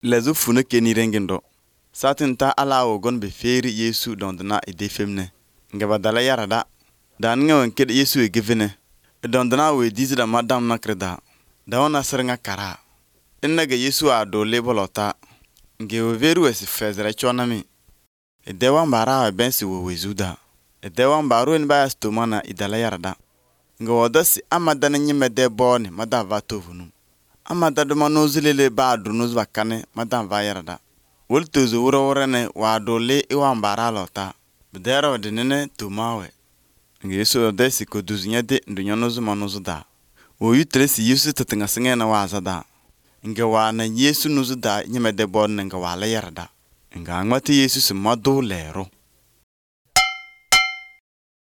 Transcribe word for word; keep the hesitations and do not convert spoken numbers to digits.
Lezu fune keni rengindo. Satin ta ala ogon be feri Yesu dondana ide femne. Nga badala yarada. Dan nga wanked Yesu e givene. E dondana we dizida madam nakreda. Da wana sernga kara. Inna ga Yesu a do lebolota. Nge we veru esi fezre chonami. E dewa mbara wa bensi we wezuda. E dewa mbaru en baya stomana idala yarada. Nga wadasi amadana nyime de boni madam va tovunu. Amada duma nozulele ba adu nozba kane madam va yarada. Wol tozo wura wura ne wa do le iwa mbara lota. Bidera wa dinene tumawe. Nga Yesu odesi ko duzunya de ndunyo nozu manozu da. Wo yu tresi Yesu tatinga singe na waza da. Nga wa na Yesu nozu da nyime de boni nga wala yarada. Nga angwati Yesu si madu lero.